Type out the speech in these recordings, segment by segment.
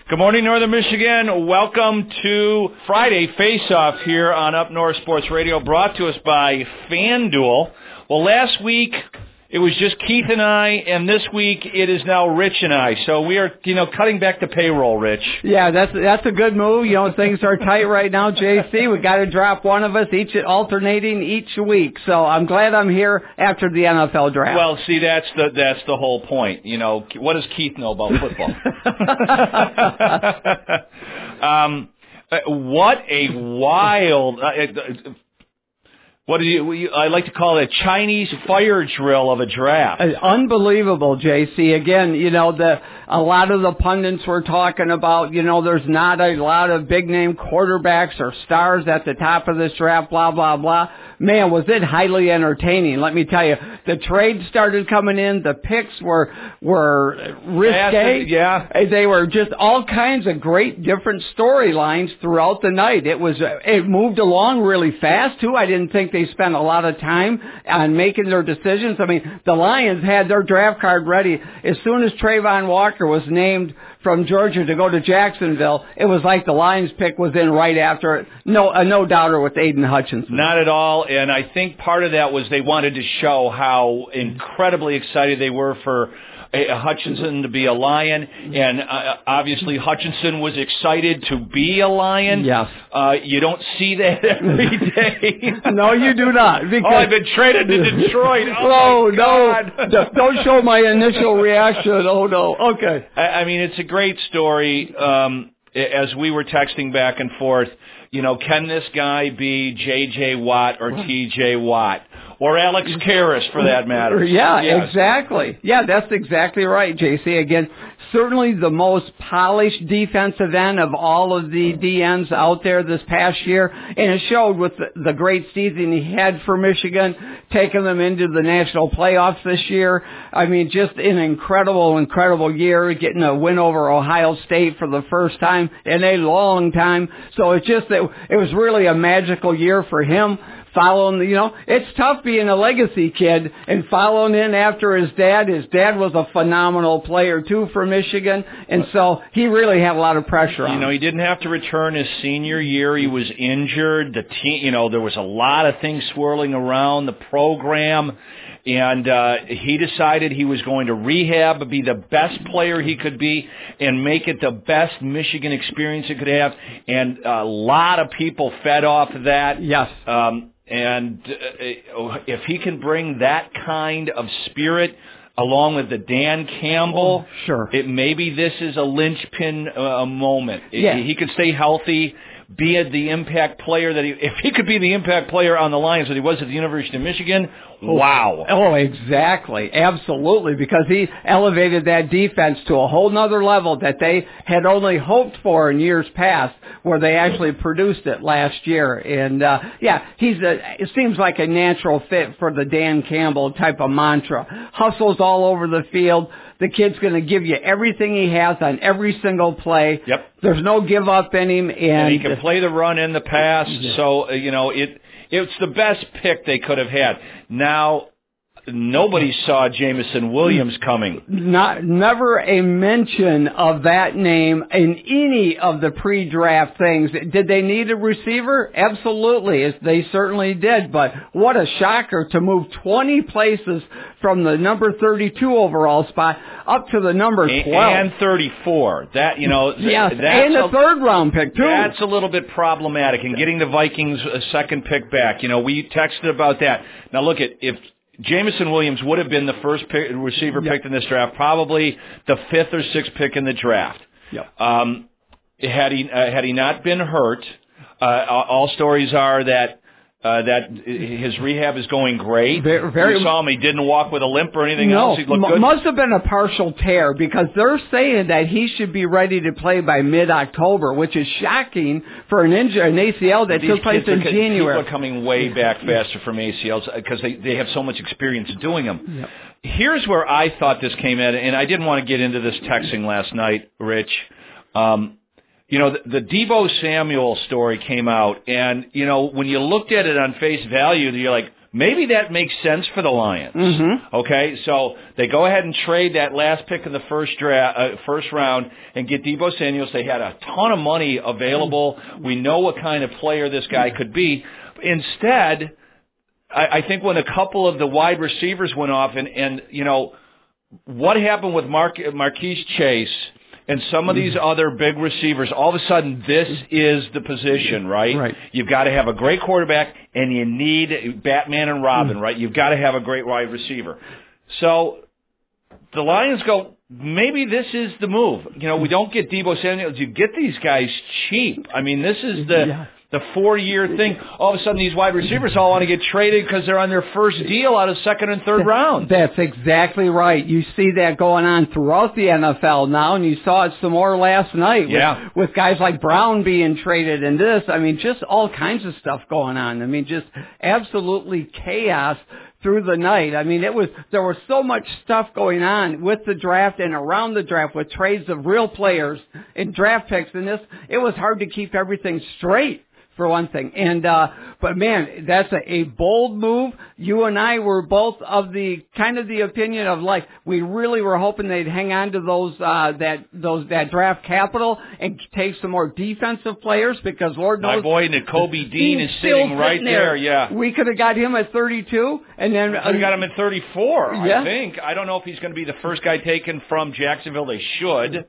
Good morning, Northern Michigan. Welcome to Friday Face-Off here on Up North Sports Radio, brought to us by FanDuel. Well, last week it was just Keith and I, and this week it is now Rich and I. So we are, cutting back the payroll, Rich. Yeah, that's a good move. Things are tight right now, JC. We got to drop one of us alternating each week. So I'm glad I'm here after the NFL draft. Well, see, that's the whole point. What does Keith know about football? What a wild. I like to call it a Chinese fire drill of a draft. Unbelievable, JC. Again, a lot of the pundits were talking about, there's not a lot of big-name quarterbacks or stars at the top of this draft, blah, blah, blah. Man, was it highly entertaining. Let me tell you, the trades started coming in. The picks were risque. Yeah. They were just all kinds of great different storylines throughout the night. It moved along really fast, too. I didn't think they spent a lot of time on making their decisions. I mean, the Lions had their draft card ready. As soon as Trayvon Walker was named from Georgia to go to Jacksonville, it was like the Lions pick was in right after it. No doubter with Aiden Hutchinson. Not at all, and I think part of that was they wanted to show how incredibly excited they were for Hutchinson to be a Lion, and obviously Hutchinson was excited to be a Lion. Yes. You don't see that every day. No, you do not. I've been traded to Detroit. Oh, no. Don't show my initial reaction. Oh, no. Okay. I mean, it's a great story. As we were texting back and forth, can this guy be J.J. Watt or T.J. Watt? Or Alex Karras, for that matter. Yeah, yes. Exactly. Yeah, that's exactly right, JC. Again, certainly the most polished defensive end of all of the DNs out there this past year, and it showed with the great season he had for Michigan, taking them into the national playoffs this year. I mean, just an incredible year, getting a win over Ohio State for the first time in a long time. So it was really a magical year for him. Following, it's tough being a legacy kid and following in after his dad. His dad was a phenomenal player, too, for Michigan, and so he really had a lot of pressure on him. He didn't have to return his senior year. He was injured. The team, there was a lot of things swirling around the program, and he decided he was going to rehab, be the best player he could be, and make it the best Michigan experience it could have, and a lot of people fed off of that. Yes. And if he can bring that kind of spirit along with the Dan Campbell, sure. Maybe this is a linchpin moment. Yeah. He could stay healthy, be the impact player if he could be the impact player on the Lions that he was at the University of Michigan, wow. Oh, exactly. Absolutely. Because he elevated that defense to a whole nother level that they had only hoped for in years past, where they actually produced it last year. And, it seems like a natural fit for the Dan Campbell type of mantra. Hustles all over the field. The kid's going to give you everything he has on every single play. Yep. There's no give up in him. And he can play the run and the pass. Yeah. So, it's the best pick they could have had. Now, nobody saw Jameson Williams coming. Never a mention of that name in any of the pre-draft things. Did they need a receiver? Absolutely. They certainly did. But what a shocker to move 20 places from the number 32 overall spot up to the number 12. And 34. That, yes, and a third-round pick, too. That's a little bit problematic. And getting the Vikings a second pick back. We texted about that. Now, look, if Jameson Williams would have been the first receiver picked in this draft, probably the fifth or sixth pick in the draft. Yep. Had he not been hurt, all stories are that his rehab is going great. You saw him; he didn't walk with a limp or anything else. He looked good. Must have been a partial tear, because they're saying that he should be ready to play by mid-October, which is shocking for an ACL that took place in January. People are coming way back faster from ACLs because they have so much experience doing them. Yep. Here's where I thought this came in, and I didn't want to get into this texting last night, Rich. The Deebo Samuel story came out, and, when you looked at it on face value, you're like, maybe that makes sense for the Lions. Mm-hmm. Okay, so they go ahead and trade that last pick in the first round and get Deebo Samuels. They had a ton of money available. We know what kind of player this guy could be. Instead, I think when a couple of the wide receivers went off and you know, what happened with Marquise Chase and some of these other big receivers, all of a sudden this is the position, right? Right. You've got to have a great quarterback, and you need Batman and Robin, right? You've got to have a great wide receiver. So the Lions go, maybe this is the move. You know, we don't get Deebo Samuels. You get these guys cheap. I mean, this is the 4-year thing. All of a sudden, these wide receivers all want to get traded because they're on their first deal out of second and third round. That's exactly right. You see that going on throughout the NFL now, and you saw it some more last night with guys like Brown being traded and this. I mean, just all kinds of stuff going on. I mean, just absolutely chaos through the night. I mean, there was so much stuff going on with the draft and around the draft with trades of real players and draft picks and this. It was hard to keep everything straight, for one thing. And, but man, that's a bold move. You and I were both of the kind of the opinion of like, we really were hoping they'd hang on to those, that draft capital and take some more defensive players because Lord knows. My boy Nakobe Dean is sitting right there. Yeah. We could have got him at 32 and then. We got him at 34, I think. I don't know if he's going to be the first guy taken from Jacksonville. They should,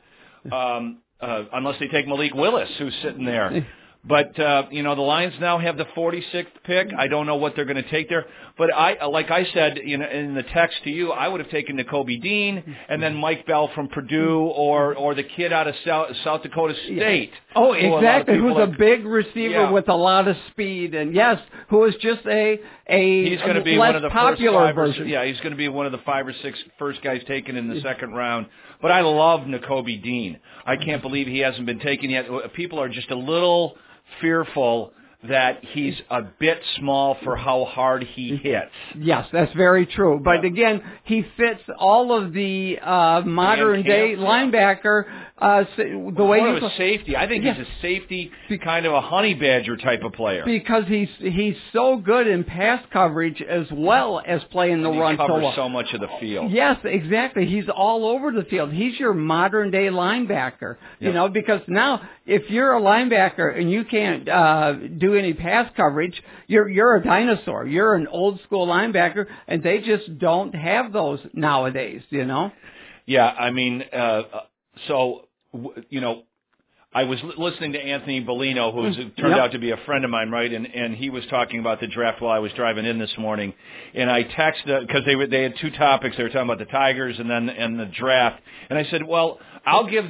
unless they take Malik Willis, who's sitting there. But, you know, the Lions now have the 46th pick. I don't know what they're going to take there. But like I said, you know, in the text to you, I would have taken Nakobe Dean and then Mike Bell from Purdue or the kid out of South Dakota State. Oh, exactly. Who's a big receiver with a lot of speed. And yes, who is just he's going to be one of the popular version. Yeah, he's going to be one of the 5 or 6 first guys taken in the second round. But I love Nakobe Dean. I can't believe he hasn't been taken yet. People are just a little fearful that he's a bit small for how hard he hits. Yes, that's very true. But again, he fits all of the modern-day linebacker the way he's a safety. I think he's a safety, kind of a honey badger type of player. Because he's so good in pass coverage as well as playing the run. He covers so much of the field. Yes, exactly. He's all over the field. He's your modern-day linebacker. You know, because now if you're a linebacker and you can't do any pass coverage, you're a dinosaur. You're an old school linebacker, and they just don't have those nowadays, you know? Yeah, I mean, you know, I was listening to Anthony Bellino, who's turned out to be a friend of mine, right? And he was talking about the draft while I was driving in this morning. And I texted, because they had 2 topics. They were talking about the Tigers and the draft. And I said, well, I'll give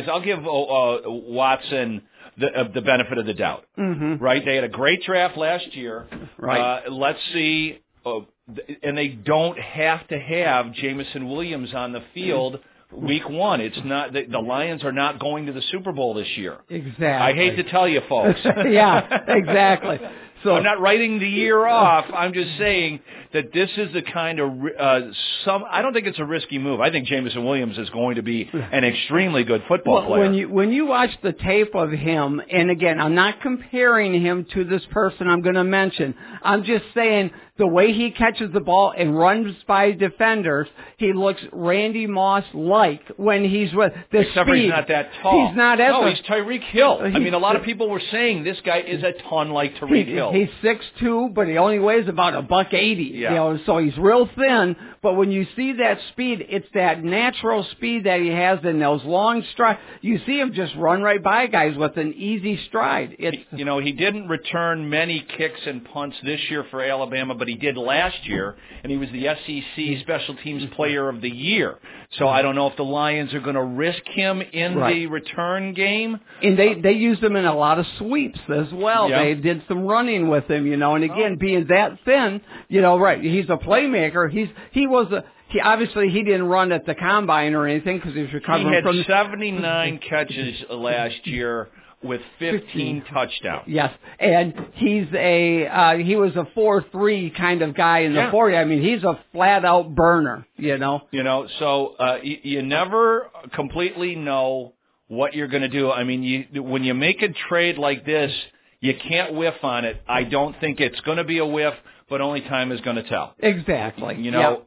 Watson the benefit of the doubt, right? They had a great draft last year. Right. Let's see. And they don't have to have Jameson Williams on the field week 1. It's not the Lions are not going to the Super Bowl this year. Exactly. I hate to tell you, folks. Yeah, exactly. So I'm not writing the year off. I'm just saying that this is the kind of I don't think it's a risky move. I think Jameson Williams is going to be an extremely good football player. When you watch the tape of him, and again, I'm not comparing him to this person I'm going to mention. I'm just saying the way he catches the ball and runs by defenders, he looks Randy Moss-like when he's with the Except speed. For he's not that tall. He's not he's Tyreek Hill. I mean, a lot of people were saying this guy is a ton like Tyreek Hill. He's 6'2", but he only weighs about $180. Yeah. You know, so he's real thin. But when you see that speed, it's that natural speed that he has in those long strides. You see him just run right by guys with an easy stride. You know, he didn't return many kicks and punts this year for Alabama, but he did last year, and he was the SEC Special Teams Player of the Year. So I don't know if the Lions are going to risk him in the return game. And they used him in a lot of sweeps as well. Yeah. They did some running with him, you know. And again, being that thin, you know, he's a playmaker. He obviously didn't run at the combine or anything because he was recovering from. He had 79 catches last year with 15 touchdowns. Yes, and he was a 4-3 kind of guy in the 40. I mean, he's a flat out burner, you know. You know, so you never completely know what you're going to do. I mean, when you make a trade like this, you can't whiff on it. I don't think it's going to be a whiff, but only time is going to tell. Exactly. You know,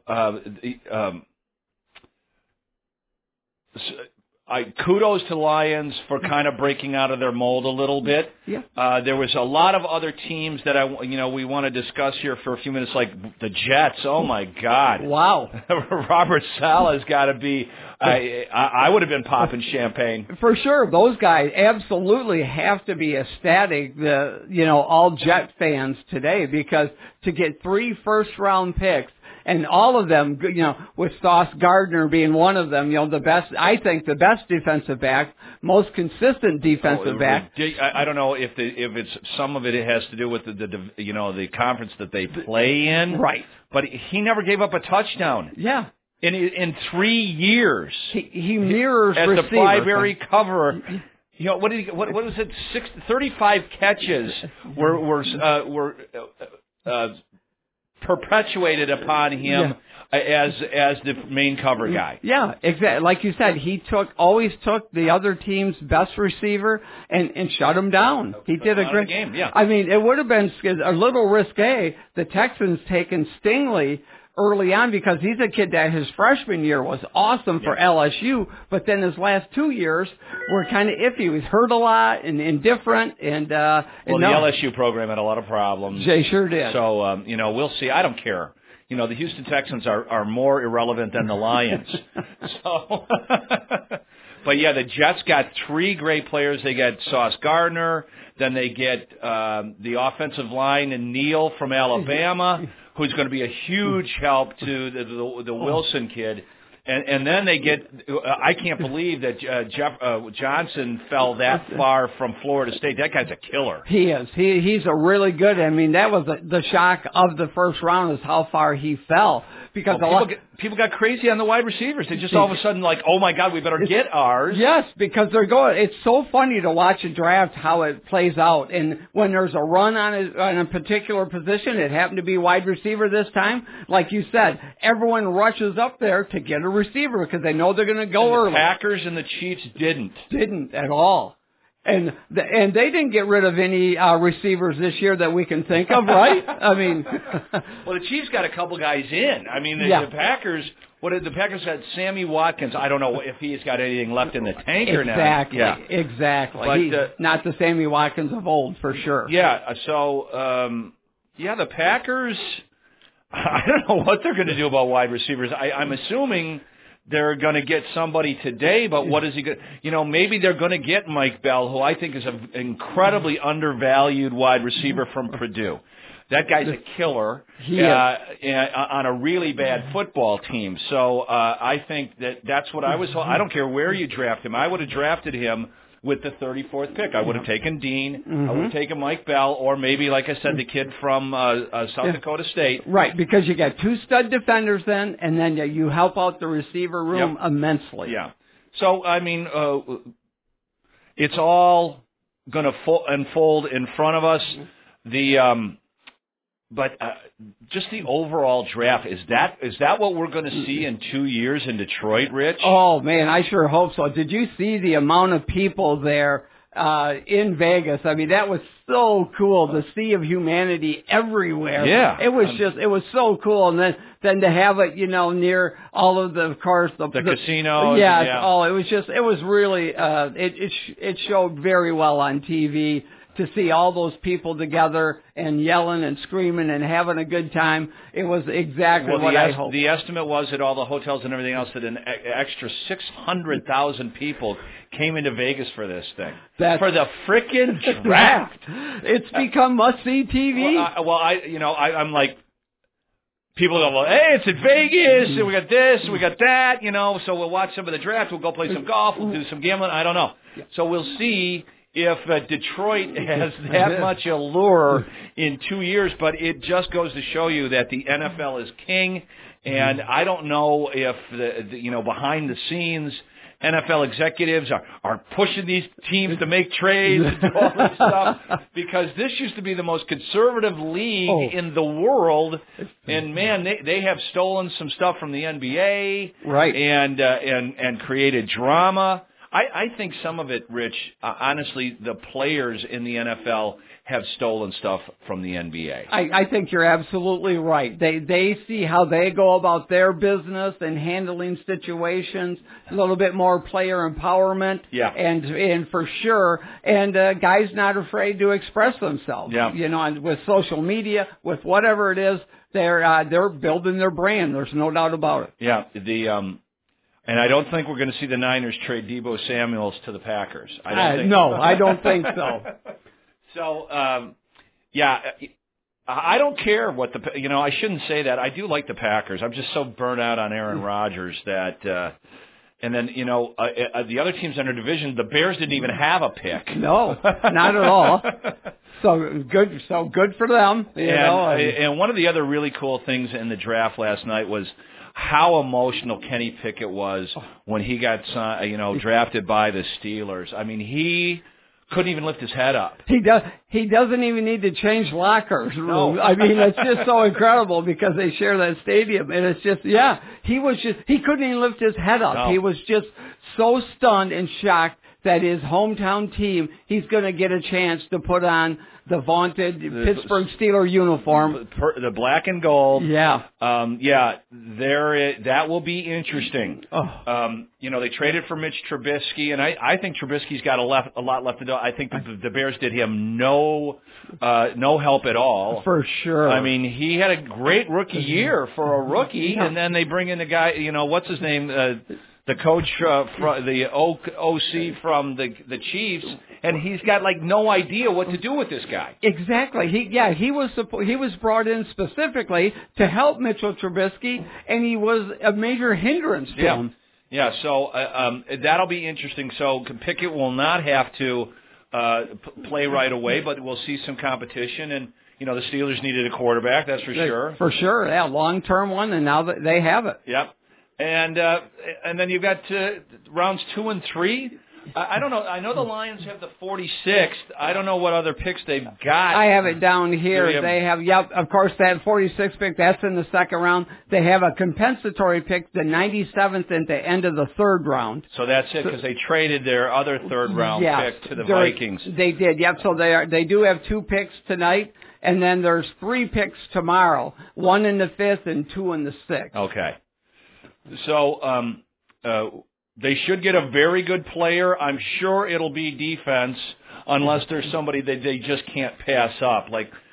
kudos to Lions for kind of breaking out of their mold a little bit. Yeah. There was a lot of other teams that we want to discuss here for a few minutes, like the Jets. Oh my God! Wow. Robert Saleh's got to be. I would have been popping champagne for sure. Those guys absolutely have to be ecstatic. All Jet fans today, because to get 3 first-round picks. And all of them, with Sauce Gardner being one of them, the best defensive back, most consistent defensive back. I don't know if it's some of it has to do with the conference that they play in. Right. But he never gave up a touchdown. Yeah. In 3 years. He mirrors as receiver. the primary cover. What was it? 35 catches were perpetuated upon him as the main cover guy. Yeah, exactly. Like you said, he always took the other team's best receiver and shut him down. He did a great game. Yeah. I mean, it would have been a little risque, the Texans taking Stingley early on, because he's a kid that his freshman year was awesome for LSU, but then his last 2 years were kind of iffy. He was hurt a lot and indifferent. The LSU program had a lot of problems. They sure did. So, we'll see. I don't care. The Houston Texans are more irrelevant than the Lions. So, but yeah, the Jets got 3 great players. They get Sauce Gardner, then they get the offensive line and Neal from Alabama, who's going to be a huge help to the Wilson kid. And then they get, I can't believe that Johnson fell that far from Florida State. That guy's a killer. He is. He's a really good, that was the shock of the first round, is how far he fell. Because people got crazy on the wide receivers. They just all of a sudden oh my God, we better get ours. Yes, because they're going. It's so funny to watch a draft, how it plays out. And when there's a run on a particular position, it happened to be wide receiver this time. Like you said, everyone rushes up there to get a receiver because they know they're going to go early. The Packers and the Chiefs didn't at all. And they didn't get rid of any receivers this year that we can think of, right? I mean, well, the Chiefs got a couple guys in. I mean, the Packers. What did the Packers got? Sammy Watkins. I don't know if he's got anything left in the tank or not. Exactly. But, he's not the Sammy Watkins of old, for sure. Yeah. So, the Packers. I don't know what they're going to do about wide receivers. I'm assuming they're going to get somebody today, but what is he going to... maybe they're going to get Mike Bell, who I think is an incredibly undervalued wide receiver from Purdue. That guy's a killer on a really bad football team. So I think that's what I was... I don't care where you draft him. I would have drafted him with the 34th pick. I would have taken Dean. I would have taken Mike Bell, or maybe, like I said, the kid from South Dakota State. Right, because you got 2 stud defenders then, and then you help out the receiver room immensely. Yeah. So, it's all going to unfold in front of us. But just the overall draft, is that what we're going to see in 2 years in Detroit, Rich? Oh, man, I sure hope so. Did you see the amount of people there in Vegas? I mean, that was so cool. The sea of humanity everywhere. Yeah. It was so cool. And then to have it, near all of the cars, the casinos. Yes. Yeah. Oh, it was really, it showed very well on TV. To see all those people together and yelling and screaming and having a good time, it was exactly what I hoped. The estimate was at all the hotels and everything else that an extra 600,000 people came into Vegas for this thing. For the frickin' draft. It's become must-see TV. I'm like, people go, well, hey, it's in Vegas, and we got this, and we got that, so we'll watch some of the draft, we'll go play some golf, we'll do some gambling, I don't know. So we'll see if Detroit has that much allure in 2 years, but it just goes to show you that the NFL is king, and I don't know if behind the scenes NFL executives are pushing these teams to make trades and do all this stuff, because this used to be the most conservative league in the world, and man, they have stolen some stuff from the NBA, right, and created drama. I think some of it, Rich, honestly, the players in the NFL have stolen stuff from the NBA. I think you're absolutely right. They see how they go about their business and handling situations, a little bit more player empowerment. Yeah. And for sure, and guys not afraid to express themselves. Yeah. And with social media, with whatever it is, they're building their brand. There's no doubt about it. Yeah. And I don't think we're going to see the Niners trade Deebo Samuels to the Packers. No, I don't think so. So, I don't care what I shouldn't say that. I do like the Packers. I'm just so burnt out on Aaron Rodgers that, and then, the other teams in our division, the Bears didn't even have a pick. No, not at all. So good for them. And one of the other really cool things in the draft last night was how emotional Kenny Pickett was when he got drafted by the Steelers. I mean, he couldn't even lift his head up. He doesn't even need to change lockers. No. I mean, it's just so incredible because they share that stadium, and it's just he couldn't even lift his head up. No. He was just so stunned and shocked that his hometown team, he's going to get a chance to put on the vaunted Pittsburgh Steelers uniform. The black and gold. Yeah. That will be interesting. Oh. They traded for Mitch Trubisky, and I think Trubisky's got a lot left to do. I think the Bears did him no help at all. For sure. I mean, he had a great rookie year for a rookie, and then they bring in the guy, what's his name, the coach, the OC from the Chiefs, and he's got no idea what to do with this guy. Exactly. He was brought in specifically to help Mitchell Trubisky, and he was a major hindrance to him. Yeah. So that'll be interesting. So Pickett will not have to play right away, but we'll see some competition. And the Steelers needed a quarterback, that's for sure. For sure, yeah, long-term one, and now that they have it. Yep. And then you've got rounds 2 and 3. I don't know. I know the Lions have the 46th. I don't know what other picks they've got. I have it down here. They have, of course, that 46th pick, that's in the second round. They have a compensatory pick, the 97th at the end of the third round. So that's it, because they traded their other third-round pick to the Vikings. They did, yep. So they do have 2 picks tonight, and then there's 3 picks tomorrow, 1 in the 5th and 2 in the 6th. Okay. So they should get a very good player. I'm sure it'll be defense, unless there's somebody that they just can't pass up.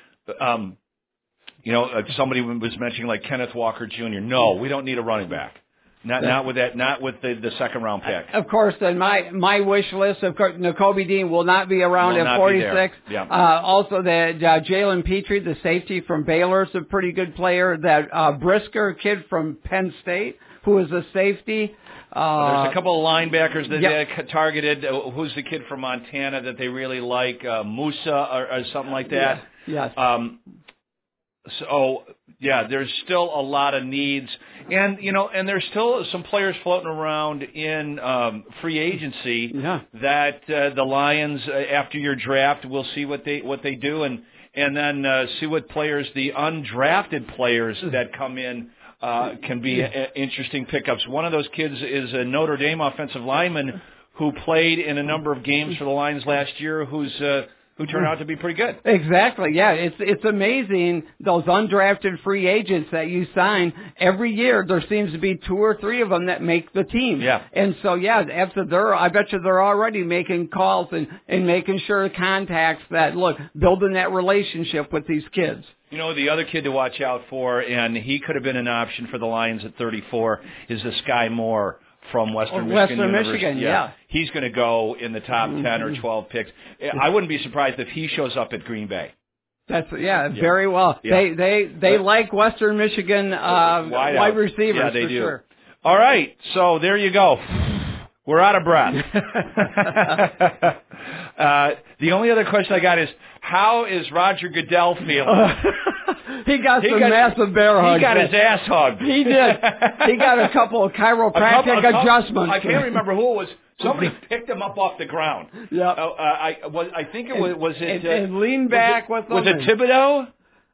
Somebody was mentioning like Kenneth Walker Jr. No, we don't need a running back. Not with the second round pick. Of course, then my wish list, of course, Nakobe Dean will not be around at 46. Yeah. Also, Jalen Petrie, the safety from Baylor, is a pretty good player. That Brisker kid from Penn State, who is a safety. There's a couple of linebackers that they targeted. Who's the kid from Montana that they really like? Musa or something like that. Yes. There's still a lot of needs, and there's still some players floating around in free agency that the Lions, after your draft, will see what they do, and then see what players, the undrafted players that come in, can be interesting pickups. One of those kids is a Notre Dame offensive lineman who played in a number of games for the Lions last year, who turned out to be pretty good. Exactly, yeah. It's amazing, those undrafted free agents that you sign. Every year there seems to be 2 or 3 of them that make the team. Yeah. And so, I bet you they're already making calls and making sure contacts that, building that relationship with these kids. The other kid to watch out for, and he could have been an option for the Lions at 34, is this Sky Moore from Western Michigan. Yeah. He's going to go in the top 10 or 12 picks. I wouldn't be surprised if he shows up at Green Bay. Very well. Yeah. They like Western Michigan wide receivers. Yeah, they for do. Sure. All right, so there you go. We're out of breath. The only other question I got is, how is Roger Goodell feeling? He got massive bear hugs. He got his ass hugged. He did. He got a couple of chiropractic adjustments. I can't remember who it was. Somebody picked him up off the ground. Yeah. I think it was it. And leaned back with him. Was it Thibodeau?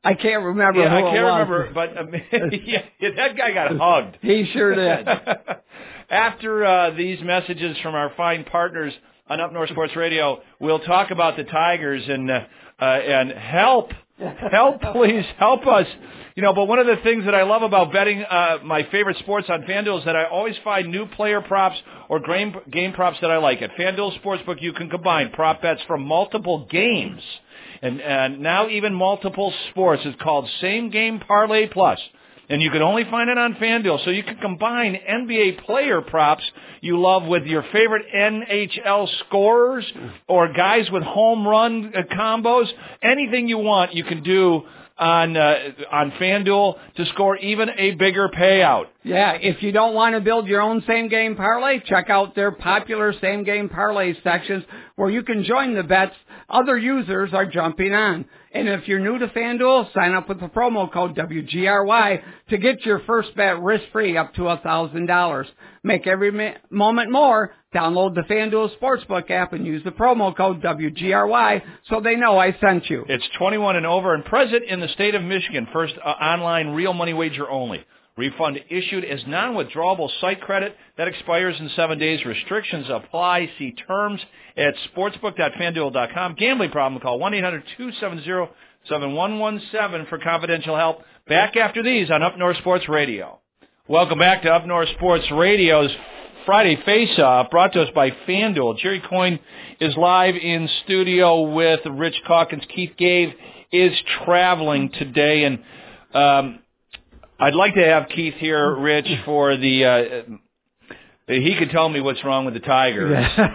I can't remember who I can't it was. remember, but yeah, that guy got hugged. He sure did. After these messages from our fine partners on Up North Sports Radio, we'll talk about the Tigers and help, please help us. But one of the things that I love about betting my favorite sports on FanDuel is that I always find new player props or game props that I like. At FanDuel Sportsbook, you can combine prop bets from multiple games and now even multiple sports. It's called Same Game Parlay Plus. And you can only find it on FanDuel. So you can combine NBA player props you love with your favorite NHL scorers or guys with home run combos. Anything you want, you can do on FanDuel to score even a bigger payout. Yeah, if you don't want to build your own same-game parlay, check out their popular same-game parlay sections where you can join the bets other users are jumping on. And if you're new to FanDuel, sign up with the promo code WGRY to get your first bet risk-free up to $1,000. Make every moment more. Download the FanDuel Sportsbook app and use the promo code WGRY so they know I sent you. It's 21 and over and present in the state of Michigan. First online real money wager only. Refund issued as non-withdrawable site credit that expires in 7 days. Restrictions apply. See terms at sportsbook.fanduel.com. Gambling problem, call 1-800-270-7117 for confidential help. Back after these on Up North Sports Radio. Welcome back to Up North Sports Radio's Friday Face-Off, brought to us by FanDuel. Jerry Coyne is live in studio with Rich Calkins. Keith Gave is traveling today, and I'd like to have Keith here, Rich, for the he could tell me what's wrong with the Tigers.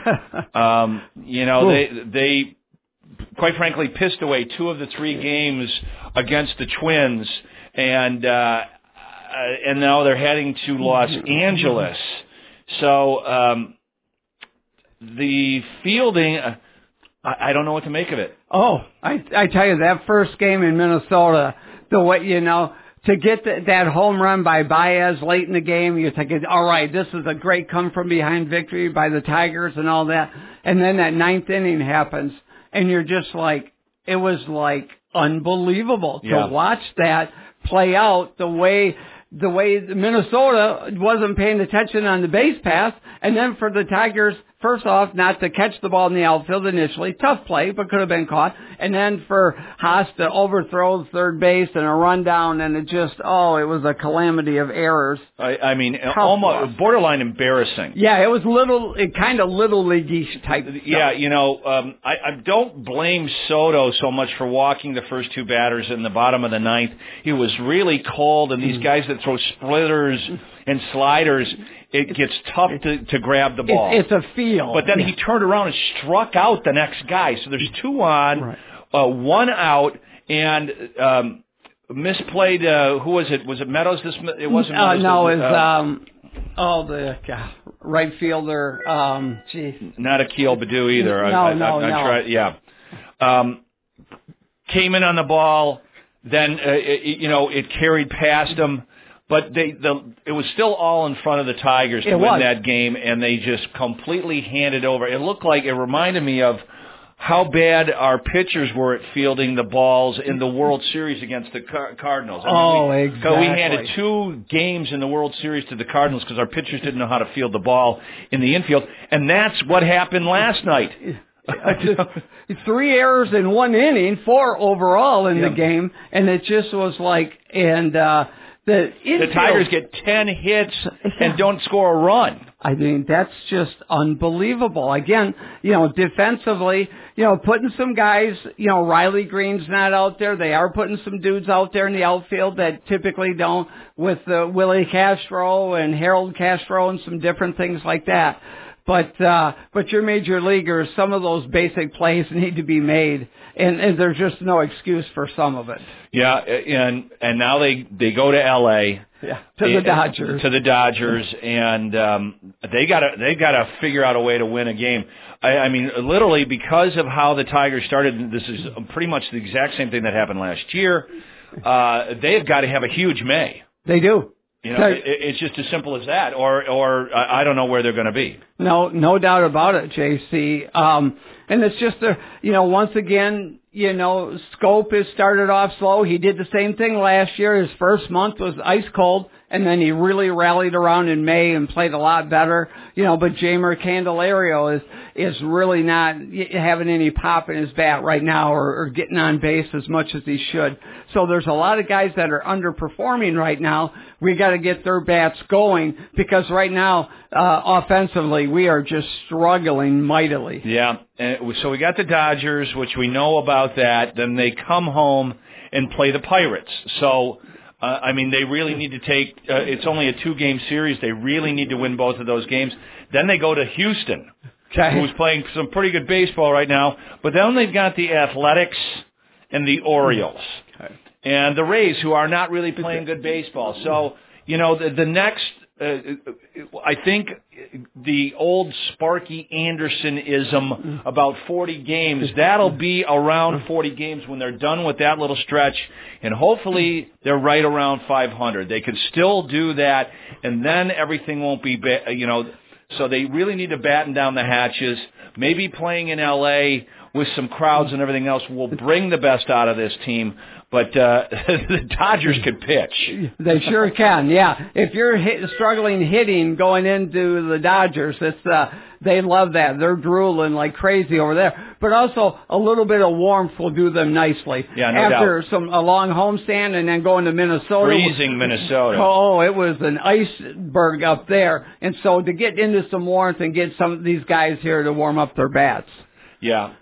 They quite frankly pissed away 2 of the 3 games against the Twins, and now they're heading to Los Angeles. So the fielding, I don't know what to make of it. Oh, I tell you, that first game in Minnesota, the way, to get that home run by Baez late in the game, you're thinking, all right, this is a great come-from-behind victory by the Tigers and all that. And then that 9th inning happens, and you're just like, it was like unbelievable to watch that play out the way Minnesota wasn't paying attention on the base pass, and then for the Tigers, first off, not to catch the ball in the outfield initially, tough play, but could have been caught, and then for Haas to overthrow third base and a rundown, and it was a calamity of errors. I mean, almost borderline embarrassing. Yeah, it was kind of little league-ish type stuff. Yeah, I don't blame Soto so much for walking the first 2 batters in the bottom of the 9th. He was really cold, and these guys that throw splitters and sliders, it gets tough to grab the ball. It's a feel. But then he turned around and struck out the next guy. So there's 2 on, 1 out, and misplayed. Who was it? Was it Meadows? It wasn't Meadows. No, it was the right fielder. Not Akil Baddoo either. No. Came in on the ball. Then it carried past him. But it was still all in front of the Tigers to win that game, and they just completely handed over. It reminded me of how bad our pitchers were at fielding the balls in the World Series against the Cardinals. Exactly. We handed 2 games in the World Series to the Cardinals because our pitchers didn't know how to field the ball in the infield, and that's what happened last night. 3 errors in 1 inning, 4 overall in the game, and it just was like, the Tigers get 10 hits and don't score a run. I mean, that's just unbelievable. Again, defensively, putting some guys, Riley Green's not out there. They are putting some dudes out there in the outfield that typically don't, with Willie Castro and Harold Castro and some different things like that. But your major leaguers, some of those basic plays need to be made, and there's just no excuse for some of it. Yeah, and now they go to L.A. Yeah, to the Dodgers, and they gotta figure out a way to win a game. I mean, literally, because of how the Tigers started, this is pretty much the exact same thing that happened last year. They've got to have a huge May. They do. It's just as simple as that, or I don't know where they're going to be. No doubt about it, JC. And it's just once again, Scope has started off slow. He did the same thing last year. His first month was ice cold, and then he really rallied around in May and played a lot better. But Jeimer Candelario is really not having any pop in his bat right now or getting on base as much as he should. So there's a lot of guys that are underperforming right now. We got to get their bats going because right now, offensively, we are just struggling mightily. Yeah. So we got the Dodgers, which we know about that. Then they come home and play the Pirates. So, they really need to take, it's only a 2-game series. They really need to win both of those games. Then they go to Houston, who's playing some pretty good baseball right now. But then they've got the Athletics and the Orioles. And the Rays, who are not really playing good baseball. So, the next, I think the old Sparky Anderson-ism about 40 games, that'll be around 40 games when they're done with that little stretch. And hopefully they're right around 500. They can still do that, and then everything won't be, so they really need to batten down the hatches. Maybe playing in L.A. with some crowds and everything else will bring the best out of this team. But the Dodgers can pitch. They sure can, yeah. If you're struggling hitting going into the Dodgers, they love that. They're drooling like crazy over there. But also, a little bit of warmth will do them nicely. Yeah, no After doubt. A long homestand and then going to Minnesota. Freezing Minnesota. Oh, it was an iceberg up there. And so to get into some warmth and get some of these guys here to warm up their bats. Yeah.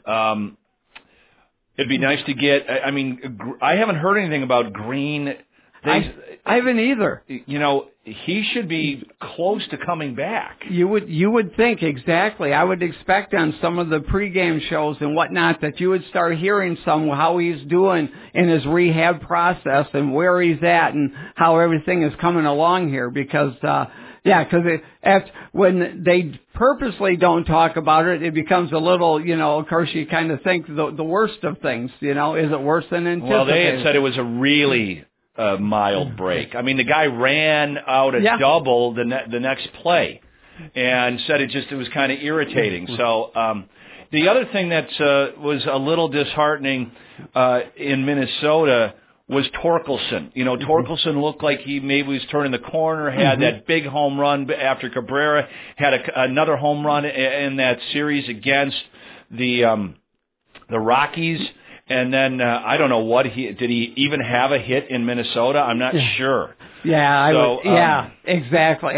It'd be nice to get, I haven't heard anything about Green. I haven't either. He should be close to coming back. You would think, exactly. I would expect on some of the pregame shows and whatnot that you would start hearing how he's doing in his rehab process and where he's at and how everything is coming along here because, when they purposely don't talk about it, it becomes a little, of course you kind of think the worst of things, is it worse than anticipated? Well, they had said it was a really mild break. The guy ran out a double the next play and said it was kind of irritating. So the other thing that was a little disheartening in Minnesota was Torkelson. Torkelson looked like he maybe was turning the corner, had that big home run after Cabrera, had another home run in that series against the Rockies. And then I don't know did he even have a hit in Minnesota? I'm not sure. Yeah, exactly.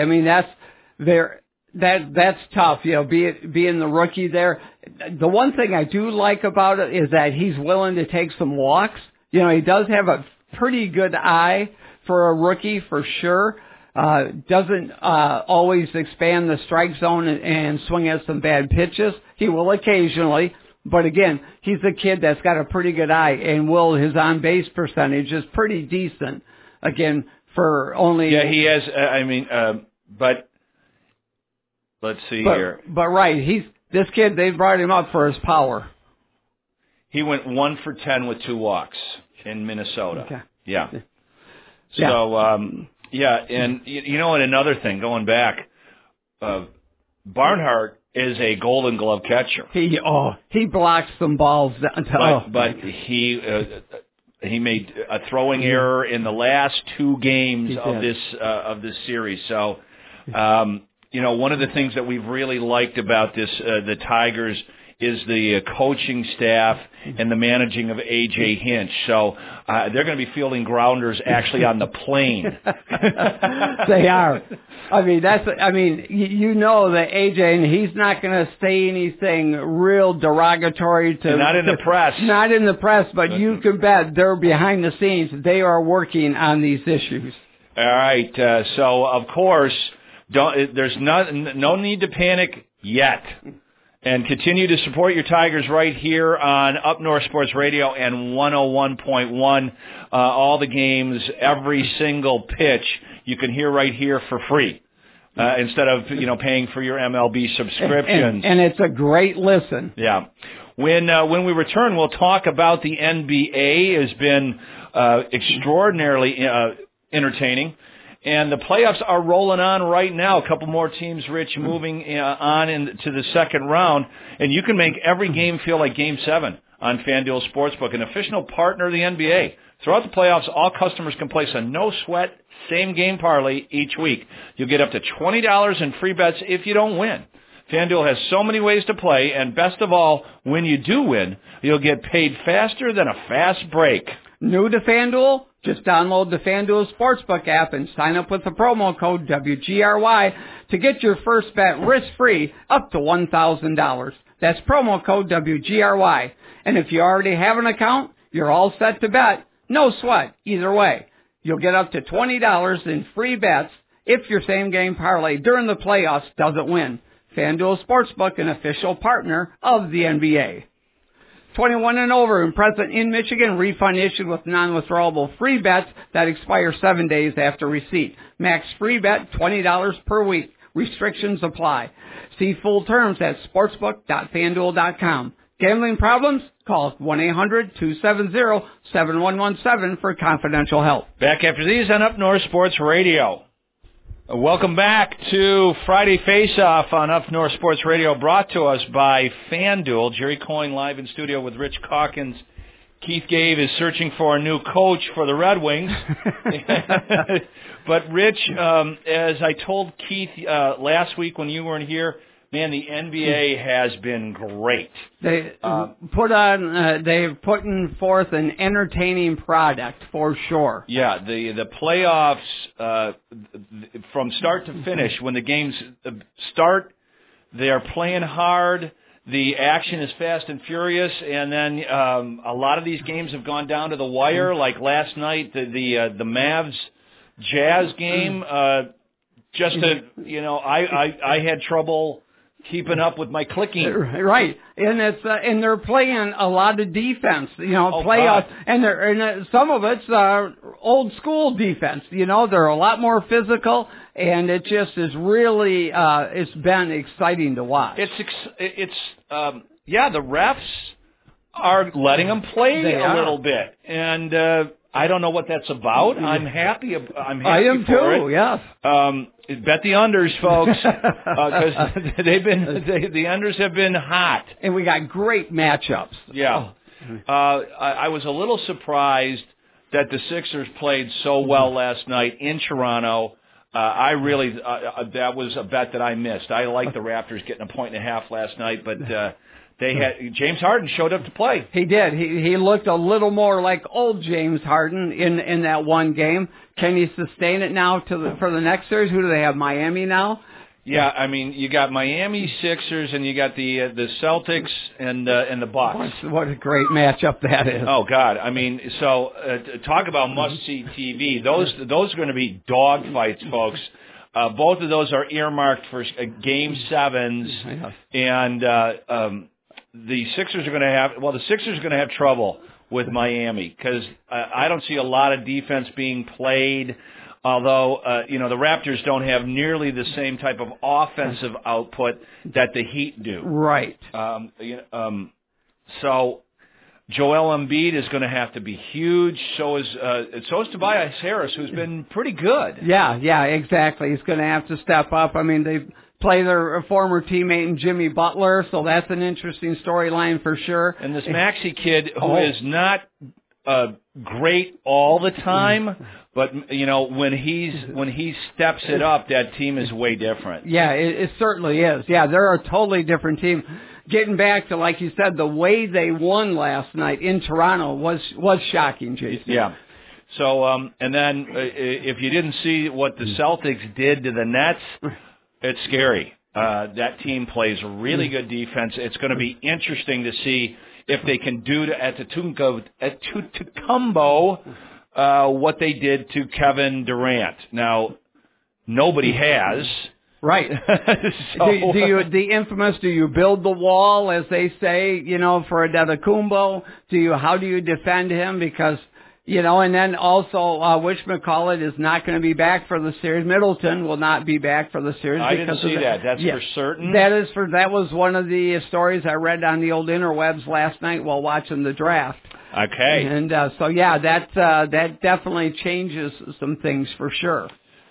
That's tough, being the rookie there. The one thing I do like about it is that he's willing to take some walks. He does have a pretty good eye for a rookie for sure. Doesn't always expand the strike zone and swing at some bad pitches. He will occasionally. But again, he's a kid that's got a pretty good eye, and his on-base percentage is pretty decent. Again, for only... Yeah, he has, but let's see here. But right, this kid, they brought him up for his power. He went 1 for 10 with 2 walks in Minnesota. Okay. Yeah. So, and and another thing, going back, Barnhart is a Golden Glove catcher. He blocks some balls. But he made a throwing error in the last 2 games of this series. So, one of the things that we've really liked about the Tigers is the coaching staff and the managing of A.J. Hinch. So they're going to be fielding grounders actually on the plane. They are. That A.J., and he's not going to say anything real derogatory to... Not in the press. Not in the press, but you can bet they're behind the scenes. They are working on these issues. All right. So, of course, there's no need to panic yet. And continue to support your Tigers right here on Up North Sports Radio and 101.1. All the games, every single pitch, you can hear right here for free instead of paying for your MLB subscriptions. And it's a great listen. Yeah. When we return, we'll talk about the NBA. It has been extraordinarily entertaining. And the playoffs are rolling on right now. A couple more teams, Rich, moving on into the second round. And you can make every game feel like Game 7 on FanDuel Sportsbook, an official partner of the NBA. Throughout the playoffs, all customers can place a no-sweat, same-game parlay each week. You'll get up to $20 in free bets if you don't win. FanDuel has so many ways to play, and best of all, when you do win, you'll get paid faster than a fast break. New to FanDuel? Just download the FanDuel Sportsbook app and sign up with the promo code WGRY to get your first bet risk-free up to $1,000. That's promo code WGRY. And if you already have an account, you're all set to bet. No sweat, either way. You'll get up to $20 in free bets if your same-game parlay during the playoffs doesn't win. FanDuel Sportsbook, an official partner of the NBA. 21 and over and present in Michigan, refund issued with non-withdrawable free bets that expire 7 days after receipt. Max free bet, $20 per week. Restrictions apply. See full terms at sportsbook.fanduel.com. Gambling problems? Call 1-800-270-7117 for confidential help. Back after these on Up North Sports Radio. Welcome back to Friday Face-Off on Up North Sports Radio, brought to us by FanDuel. Jerry Coyne live in studio with Rich Calkins. Keith Gave is searching for a new coach for the Red Wings. But, Rich, as I told Keith last week when you weren't here, man, the NBA has been great. They've putting forth an entertaining product for sure. Yeah, the playoffs from start to finish, when the games start, they're playing hard. The action is fast and furious, and then a lot of these games have gone down to the wire. Like last night, the Mavs Jazz game. I had trouble keeping up with my clicking. Right, and they're playing a lot of defense. Playoffs, and some of it's old school defense. They're a lot more physical, and it just is really it's been exciting to watch. The refs are letting them play a little bit, and I don't know what that's about. I'm happy. I am for too. It. Yes. Bet the unders, folks, because the unders have been hot, and we got great matchups. Yeah. I was a little surprised that the Sixers played so well last night in Toronto. That was a bet that I missed. I like the Raptors getting 1.5 last night, but James Harden showed up to play. He did. He looked a little more like old James Harden in that one game. Can he sustain it now for the next series? Who do they have? Miami now? Yeah, I mean, you got Miami Sixers and you got the Celtics and the Bucks. What a great matchup that is. Oh God, I mean, so talk about must-see TV. Those are going to be dog fights, folks. Both of those are earmarked for Game 7s, and the Sixers are going to have trouble with Miami because I don't see a lot of defense being played. Although the Raptors don't have nearly the same type of offensive output that the Heat do. Right. So Joel Embiid is going to have to be huge. So is Tobias Harris, who's been pretty good. Yeah, exactly. He's going to have to step up. I mean, they play their former teammate in Jimmy Butler, so that's an interesting storyline for sure. And this Maxey kid, who is not great all the time, but when he steps it up, that team is way different. Yeah, it certainly is. Yeah, they're a totally different team. Getting back to, like you said, the way they won last night in Toronto was shocking, Jason. Yeah. So and then if you didn't see what the Celtics did to the Nets, it's scary. That team plays really good defense. It's going to be interesting to see if they can do to Antetokounmpo what they did to Kevin Durant. Now, nobody has. Right. So, do you build the wall, as they say, for Antetokounmpo? How do you defend him? Because, and then also, whatchamacallit is not going to be back for the series. Middleton will not be back for the series. I didn't see that. That's for certain? That was one of the stories I read on the old interwebs last night while watching the draft. Okay. And that definitely changes some things for sure.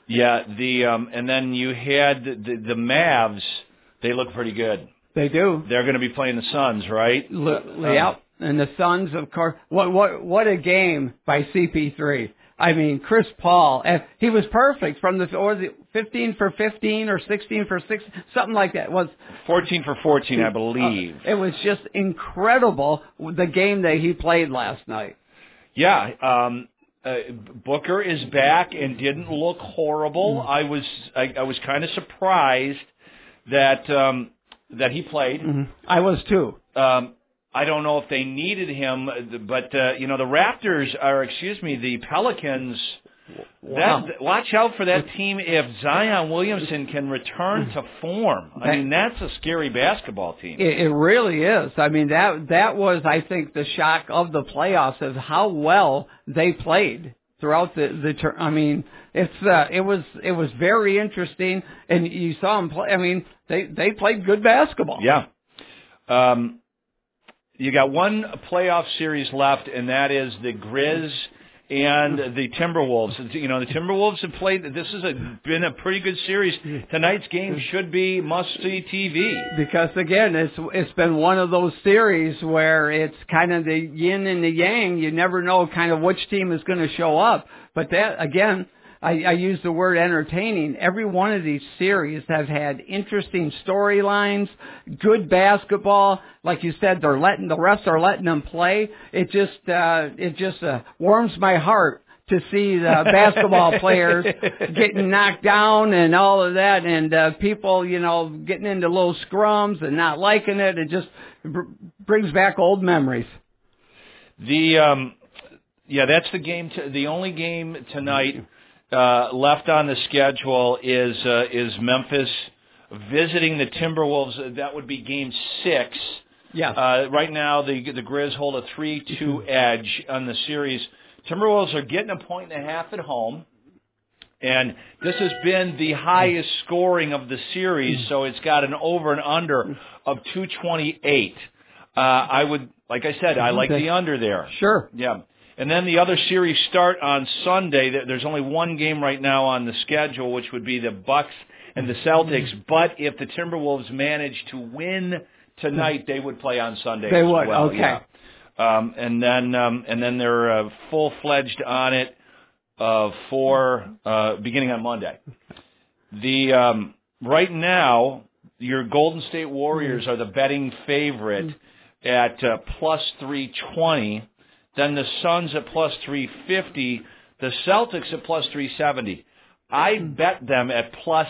Yeah, and then you had the Mavs. They look pretty good. They do. They're going to be playing the Suns, right? Yeah, and the Suns, of course. What a game by CP3. I mean, Chris Paul, he was perfect from was it 15 for 15 or 16 for 6, something like that. It was 14 for 14, I believe. It was just incredible, the game that he played last night. Yeah, Booker is back and didn't look horrible. I was kind of surprised that he played. I was too. I don't know if they needed him, but the Pelicans. Wow. Watch out for that team if Zion Williamson can return to form. I mean, that's a scary basketball team. It really is. I mean, that was, I think, the shock of the playoffs is how well they played throughout the I mean, it was very interesting, and you saw them play. I mean, they played good basketball. Yeah. You got one playoff series left, and that is the Grizz and the Timberwolves. You know, the Timberwolves have played. This has been a pretty good series. Tonight's game should be must-see TV. Because again, it's been one of those series where it's kind of the yin and the yang. You never know kind of which team is going to show up. But that again, I use the word entertaining. Every one of these series have had interesting storylines, good basketball. Like you said, the refs are letting them play. It just warms my heart to see the basketball players getting knocked down and all of that, and people, getting into little scrums and not liking it. It just brings back old memories. That's the game. The only game tonight left on the schedule is Memphis visiting the Timberwolves. That would be Game 6. Yeah. Right now, the Grizz hold a 3-2 edge on the series. Timberwolves are getting 1.5 points at home, and this has been the highest scoring of the series. So it's got an over and under of 228. I like the under there. Sure. Yeah. And then the other series start on Sunday. There's only one game right now on the schedule, which would be the Bucks and the Celtics. But if the Timberwolves manage to win tonight, they would play on Sunday. They would. Well. Okay. Yeah. And then they're full-fledged on it for beginning on Monday. Right now, your Golden State Warriors are the betting favorite at plus 320. Then the Suns at plus 350, the Celtics at plus 370. I bet them at plus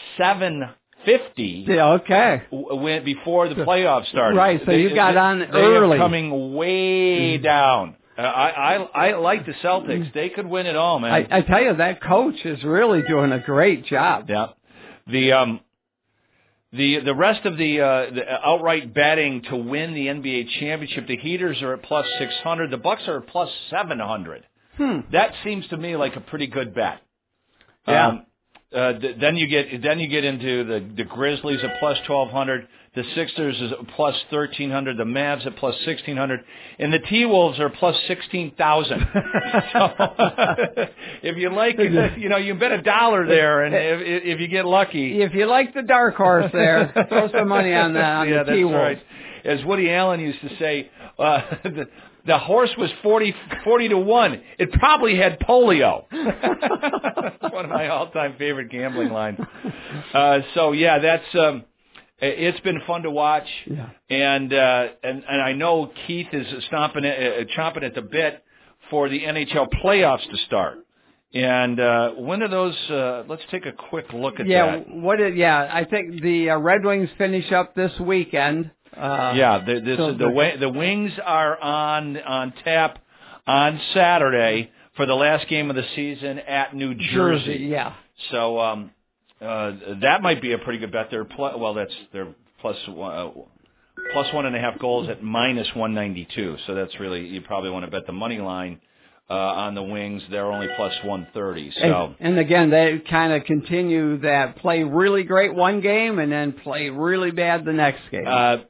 750. Yeah, okay. Before the playoffs started. Right, so you got on early. They are coming way down. I like the Celtics. They could win it all, man. I tell you, that coach is really doing a great job. Yeah. The rest of the outright betting to win the NBA championship, the Heaters are at plus 600. The Bucks are at plus 700. That seems to me like a pretty good bet. Yeah. Then you get into the Grizzlies at plus 1,200. The Sixers is at plus 1,300. The Mavs at plus 1,600. And the T-Wolves are plus 16,000. So if you like, you bet $1 there, and if you get lucky. If you like the dark horse there, throw some money on that, yeah, the T-Wolves. Right. As Woody Allen used to say, the horse was 40 to 1. It probably had polio. That's one of my all-time favorite gambling lines. That's it's been fun to watch. Yeah. And I know Keith is chomping at the bit for the NHL playoffs to start. And when are those? Let's take a quick look at that. I think the Red Wings finish up this weekend. The Wings are on tap on Saturday for the last game of the season at New Jersey. Yeah. So that might be a pretty good bet. They're plus 1.5 goals at minus 192. So that's really, you probably want to bet the money line on the Wings. They're only plus 130. So and again, they kind of continue that play really great one game and then play really bad the next game.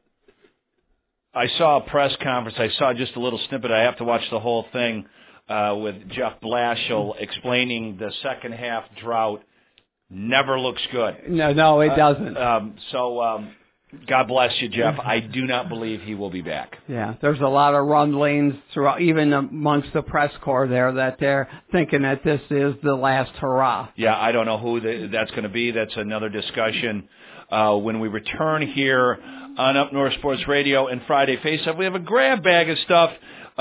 I saw a press conference. I saw just a little snippet. I have to watch the whole thing with Jeff Blashill explaining the second half drought never looks good. No, it doesn't. God bless you, Jeff. I do not believe he will be back. Yeah, there's a lot of rumblings throughout, even amongst the press corps there, that they're thinking that this is the last hurrah. Yeah, I don't know who that's going to be. That's another discussion. When we return here on Up North Sports Radio and Friday Face-Off, we have a grab bag of stuff.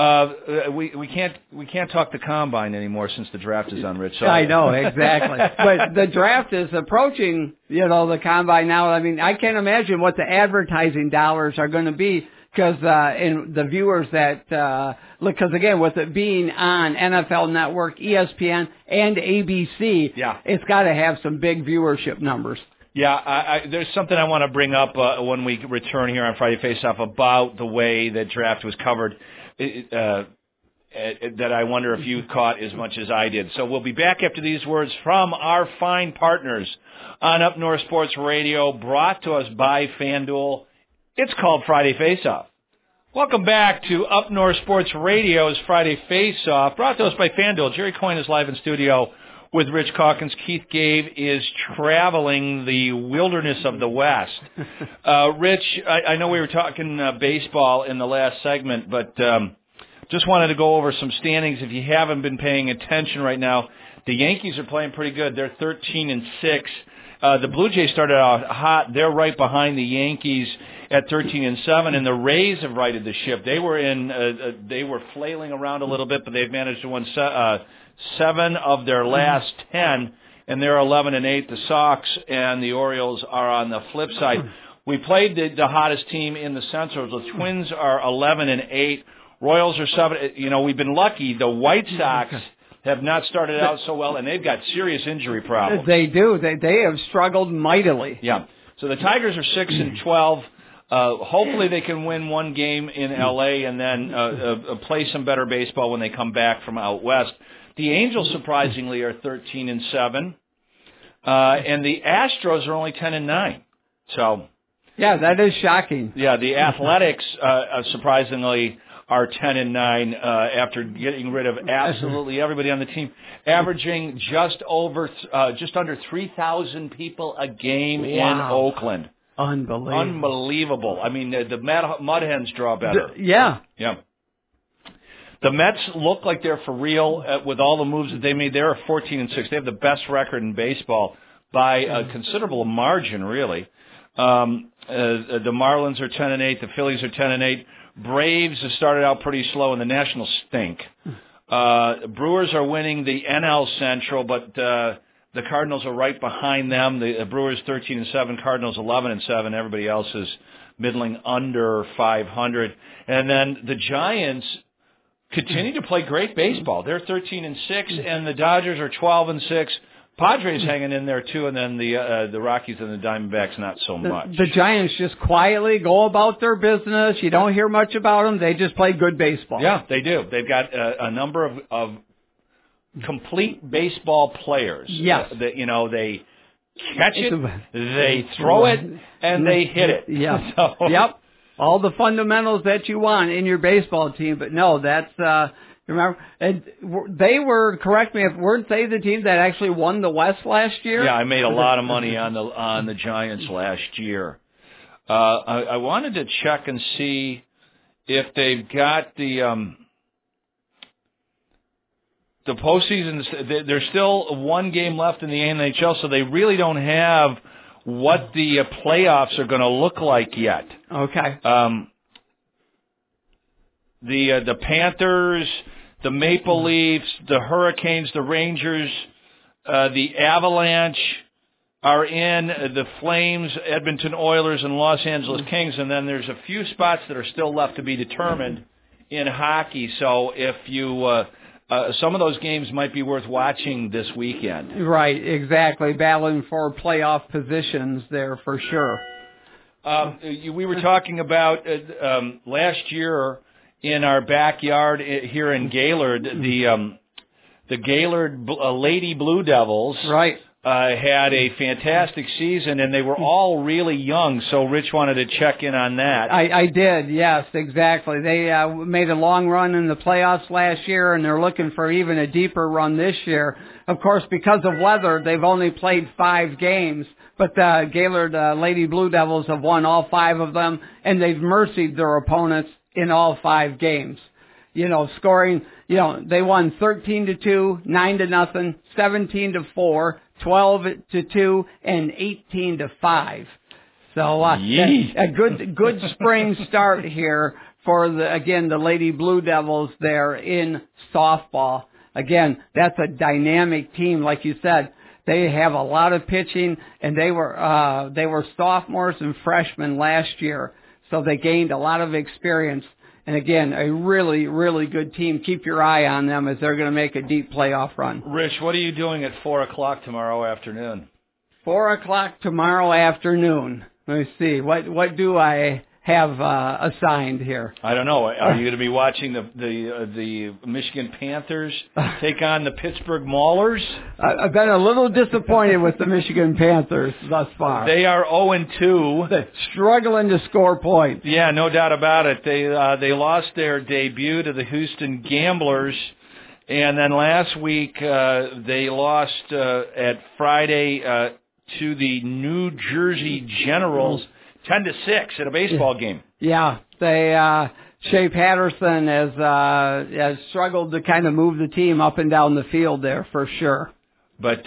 We can't talk the combine anymore since the draft is on, Rich. So. I know, exactly. But the draft is approaching, the combine now. I mean, I can't imagine what the advertising dollars are going to be because in the viewers that because again, with it being on NFL Network, ESPN, and ABC, it's got to have some big viewership numbers. Yeah, there's something I want to bring up when we return here on Friday Face-Off about the way that draft was covered. That I wonder if you caught as much as I did. So we'll be back after these words from our fine partners on Up North Sports Radio, brought to us by FanDuel. It's called Friday Face-Off. Welcome back to Up North Sports Radio's Friday Face-Off, brought to us by FanDuel. Jerry Coyne is live in studio with Rich Calkins. Keith Gave is traveling the wilderness of the West. Rich, I know we were talking baseball in the last segment, but just wanted to go over some standings. If you haven't been paying attention right now, the Yankees are playing pretty good. They're 13-6. The Blue Jays started out hot. They're right behind the Yankees at 13-7, and the Rays have righted the ship. They were flailing around a little bit, but they've managed to win 7 of their last 10, and they're 11-8. The Sox and the Orioles are on the flip side. We played the hottest team in the Central. The Twins are 11-8. Royals are 7. We've been lucky. The White Sox have not started out so well, and they've got serious injury problems. They do. They have struggled mightily. Yeah. So the Tigers are 6-12. Hopefully they can win one game in L.A. and then play some better baseball when they come back from out west. The Angels, surprisingly, are 13-7, and the Astros are only 10-9. So, yeah, that is shocking. Yeah, the Athletics, surprisingly, are 10-9 after getting rid of absolutely everybody on the team, averaging just under 3,000 people a game in Oakland. Unbelievable. I mean, the Mud Hens draw better. Yeah. The Mets look like they're for real with all the moves that they made. They're 14-6. They have the best record in baseball by a considerable margin, really. The Marlins are 10-8. The Phillies are 10-8. Braves have started out pretty slow, and the Nationals stink. Brewers are winning the NL Central, but the Cardinals are right behind them. The Brewers 13-7, Cardinals 11-7. Everybody else is middling under 500. And then the Giants continue to play great baseball. They're 13-6, and the Dodgers are 12-6. Padres hanging in there too, and then the Rockies and the Diamondbacks not so much. The Giants just quietly go about their business. You don't hear much about them. They just play good baseball. Yeah, they do. They've got a number of complete baseball players. Yes. They catch it, they throw it, and they hit it. Yeah. So. Yep. All the fundamentals that you want in your baseball team. But no, that's remember, and they were, correct me if, weren't they the team that actually won the West last year? Yeah, I made a lot of money on the Giants last year. I wanted to check and see if they've got the postseason. There's still one game left in the NHL, so they really don't have what the playoffs are going to look like yet. Okay. The Panthers, the Maple Leafs, the Hurricanes, the Rangers, the Avalanche are in, the Flames, Edmonton Oilers, and Los Angeles Kings, and then there's a few spots that are still left to be determined in hockey. So if you some of those games might be worth watching this weekend. Right, exactly. Battling for playoff positions there for sure. We were talking about last year in our backyard here in Gaylord, the Gaylord Lady Blue Devils, right, had a fantastic season, and they were all really young. So Rich wanted to check in on that. I did, yes, exactly. They made a long run in the playoffs last year, and they're looking for even a deeper run this year. Of course, because of weather, they've only played 5 games, but the Gaylord Lady Blue Devils have won all 5 of them, and they've mercied their opponents in all 5 games. Scoring, they won 13-2, 9-0, 17-4, 12-2, and 18-5. So a good spring start here for the Lady Blue Devils there in softball. Again, that's a dynamic team, like you said. They have a lot of pitching, and they were sophomores and freshmen last year, so they gained a lot of experience. And again, a really, really good team. Keep your eye on them as they're going to make a deep playoff run. Rich, what are you doing at 4 o'clock tomorrow afternoon? 4 o'clock tomorrow afternoon. Let me see. What do I have assigned here? I don't know. Are you going to be watching the Michigan Panthers take on the Pittsburgh Maulers? I've been a little disappointed with the Michigan Panthers thus far. They are 0-2. They're struggling to score points. Yeah, no doubt about it. They lost their debut to the Houston Gamblers, and then last week they lost at Friday to the New Jersey Generals 10-6 at a baseball game. Yeah, Shea Patterson has struggled to kind of move the team up and down the field there for sure. But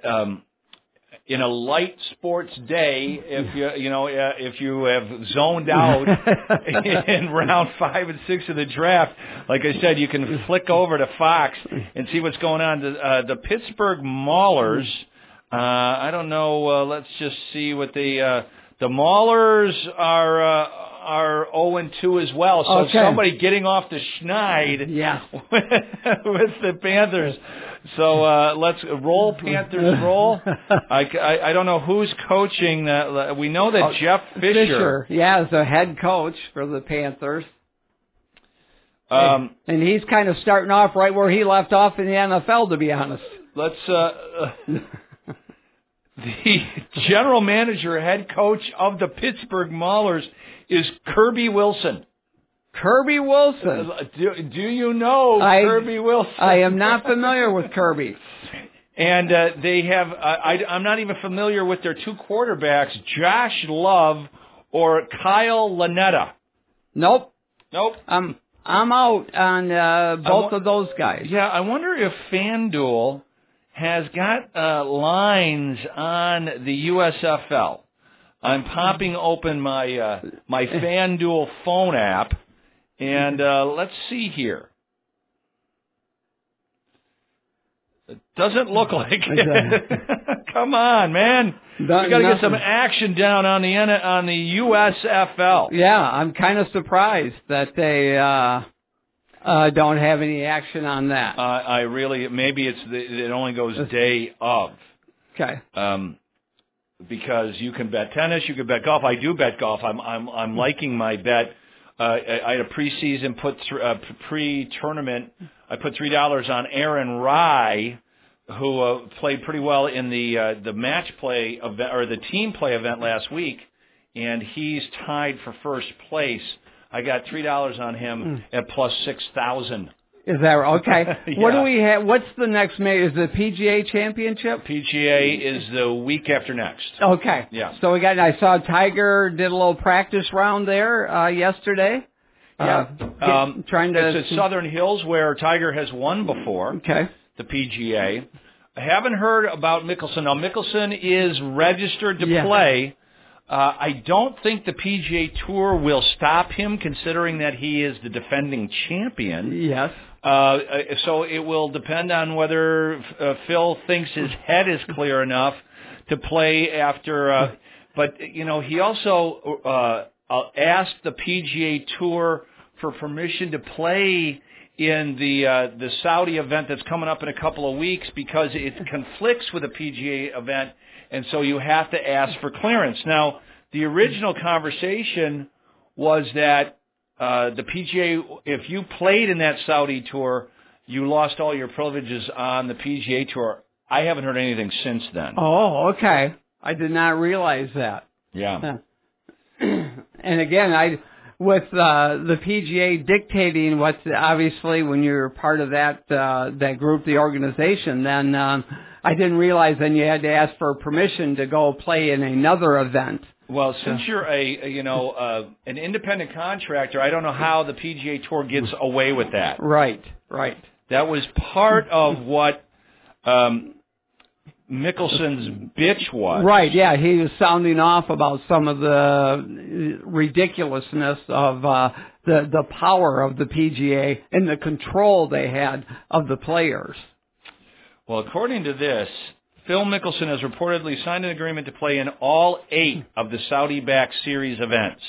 in a light sports day, if you have zoned out in round 5 and 6 of the draft, like I said, you can flick over to Fox and see what's going on. The Pittsburgh Maulers. I don't know. Let's just see what the Maulers are 0-2 as well. So okay. Somebody getting off the schneid with the Panthers. So let's roll, Panthers, roll. I don't know who's coaching that. We know that Jeff Fisher. Is the head coach for the Panthers. And he's kind of starting off right where he left off in the NFL, to be honest. The general manager, head coach of the Pittsburgh Maulers is Kirby Wilson. Kirby Wilson. Do you know Kirby Wilson? I am not familiar with Kirby. And they have, I'm not even familiar with their 2 quarterbacks, Josh Love or Kyle Lanetta. Nope. I'm out on both of those guys. Yeah, I wonder if FanDuel has got lines on the USFL. I'm popping open my my FanDuel phone app, and let's see here. It doesn't look like it. Come on, man. We got to get some action down on the USFL. Yeah, I'm kind of surprised that they don't have any action on that. Maybe it only goes day of. Okay. Because you can bet tennis, you can bet golf. I do bet golf. I'm liking my bet. I had a preseason pre-tournament. I put $3 on Aaron Rye, who played pretty well in the match play event or the team play event last week, and he's tied for first place. I got $3 on him at plus 6,000. Is that okay? Yeah. What do we have? What's the next major? Is the PGA Championship? PGA is the week after next. Okay. Yeah. So I saw Tiger did a little practice round there yesterday. Yeah. It's at Southern Hills where Tiger has won before. Okay. The PGA. I haven't heard about Mickelson. Now, Mickelson is registered to play. I don't think the PGA Tour will stop him, considering that he is the defending champion. Yes. So it will depend on whether Phil thinks his head is clear enough to play after. But he also asked the PGA Tour for permission to play in the Saudi event that's coming up in a couple of weeks because it conflicts with the PGA event. And so you have to ask for clearance. Now, the original conversation was that the PGA, if you played in that Saudi tour, you lost all your privileges on the PGA Tour. I haven't heard anything since then. Oh, okay. I did not realize that. Yeah. And again, with the PGA dictating what, obviously, when you're part of that group, the organization, then I didn't realize then you had to ask for permission to go play in another event. Well, since you're an independent contractor, I don't know how the PGA Tour gets away with that. Right. That was part of what Mickelson's bitch was. Right, yeah, he was sounding off about some of the ridiculousness of the power of the PGA and the control they had of the players. Well, according to this, Phil Mickelson has reportedly signed an agreement to play in all 8 of the Saudi-backed series events.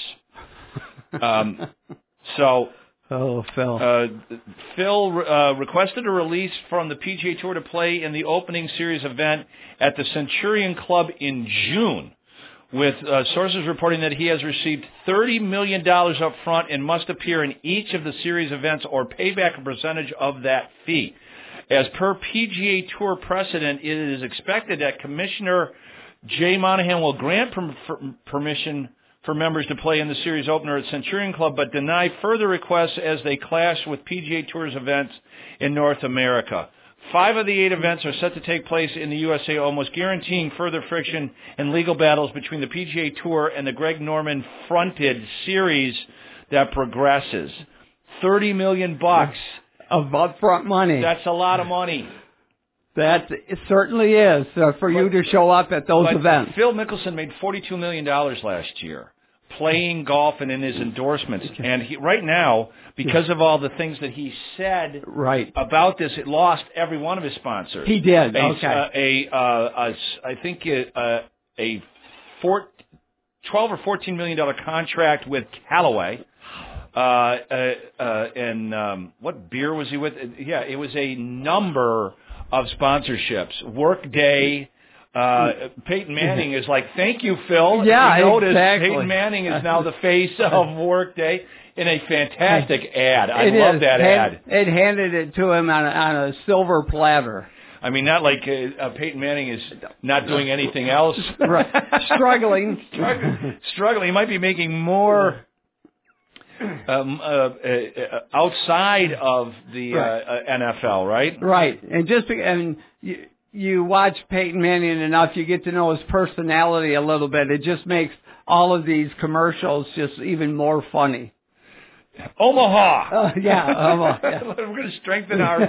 Oh, Phil. Phil requested a release from the PGA Tour to play in the opening series event at the Centurion Club in June, with sources reporting that he has received $30 million up front and must appear in each of the series events or pay back a percentage of that fee. As per PGA Tour precedent, it is expected that Commissioner Jay Monahan will grant permission for members to play in the series opener at Centurion Club, but deny further requests as they clash with PGA Tour's events in North America. 5 of the 8 events are set to take place in the USA, almost guaranteeing further friction and legal battles between the PGA Tour and the Greg Norman-fronted series that progresses. $30 million of upfront money. That's a lot of money. That it certainly is for you to show up at those events. Phil Mickelson made $42 million last year playing golf and in his endorsements. And right now, because of all the things that he said about this, it lost every one of his sponsors. He did. I think a $12 or $14 million contract with Callaway. And what beer was he with? Yeah, it was a number of sponsorships. Workday. Peyton Manning is like, thank you, Phil. Yeah, noticed exactly. Peyton Manning is now the face of Workday in a fantastic ad. I love that ad. It handed it to him on a silver platter. I mean, not like Peyton Manning is not doing anything else. Right. Struggling. He might be making more outside of the NFL, right? Right. And you watch Peyton Manning enough, you get to know his personality a little bit. It just makes all of these commercials just even more funny. Omaha. Omaha. Yeah. We're going to strengthen our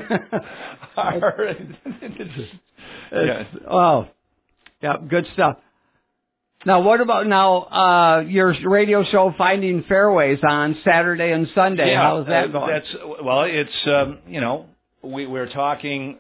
good stuff. Now, what about your radio show, Finding Fairways, on Saturday and Sunday? Yeah, how's that going? It's we're talking.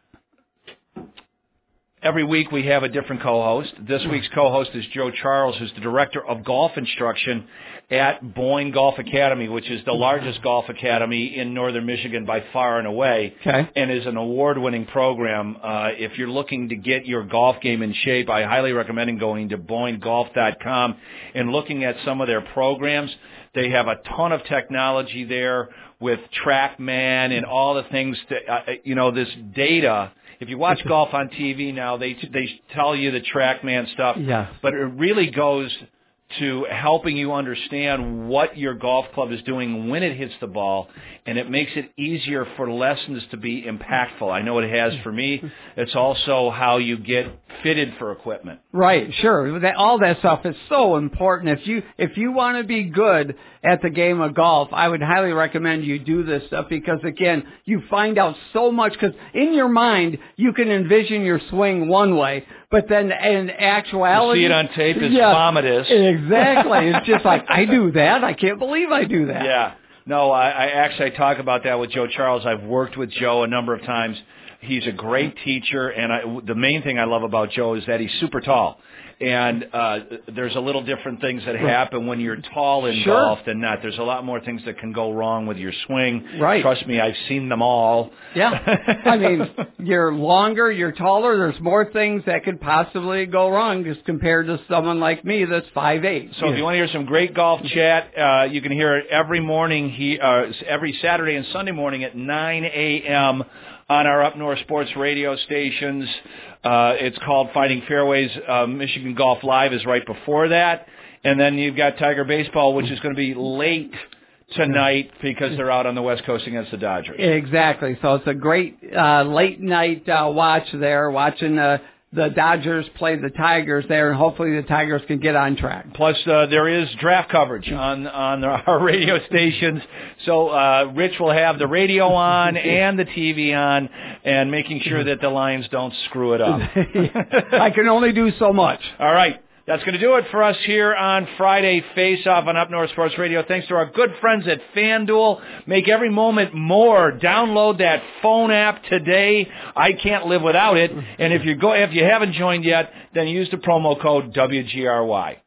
Every week we have a different co-host. This week's co-host is Joe Charles, who's the director of golf instruction at Boyne Golf Academy, which is the largest golf academy in northern Michigan by far and away, and is an award-winning program. If you're looking to get your golf game in shape, I highly recommend going to BoyneGolf.com and looking at some of their programs. They have a ton of technology there with TrackMan and all the things this data. If you watch golf on TV now, they tell you the TrackMan stuff, but it really goes to helping you understand what your golf club is doing when it hits the ball, and it makes it easier for lessons to be impactful. I know it has for me. It's also how you get fitted for equipment. Right, sure. All that stuff is so important. If you want to be good at the game of golf, I would highly recommend you do this stuff because, again, you find out so much because in your mind, you can envision your swing one way, but then in actuality... You see it on tape, it's vomitous. Exactly. It's just like, I do that. I can't believe I do that. Yeah. No, I talk about that with Joe Charles. I've worked with Joe a number of times. He's a great teacher, and the main thing I love about Joe is that he's super tall. And there's a little different things that happen when you're tall in golf than not. There's a lot more things that can go wrong with your swing. Right. Trust me, I've seen them all. Yeah. I mean, you're longer, you're taller, there's more things that could possibly go wrong just compared to someone like me that's 5'8". So if you want to hear some great golf chat, you can hear it every morning, every Saturday and Sunday morning at 9 a.m. on our Up North Sports radio stations. It's called Finding Fairways. Michigan Golf Live is right before that. And then you've got Tiger Baseball, which is going to be late tonight because they're out on the West Coast against the Dodgers. Exactly. So it's a great late night watch there, watching the Dodgers play the Tigers there, and hopefully the Tigers can get on track. Plus, there is draft coverage on our radio stations. So Rich will have the radio on and the TV on, and making sure that the Lions don't screw it up. I can only do so much. All right. That's going to do it for us here on Friday Face-Off on Up North Sports Radio. Thanks to our good friends at FanDuel. Make every moment more. Download that phone app today. I can't live without it. And if you haven't joined yet, then use the promo code WGRY.